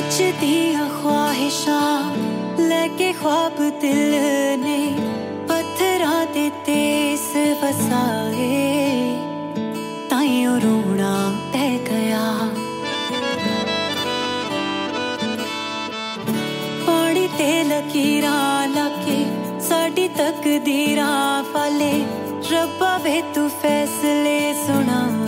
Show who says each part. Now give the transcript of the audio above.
Speaker 1: दिया ख्वाहिशां लेके ख्वाब दिल ने पत्थरां दे तेस वसाए ताइयों रोना पै गया पानी ते लकीरां लाके साडी तकदीरां वाले रब्बा वे तू फैसले सुना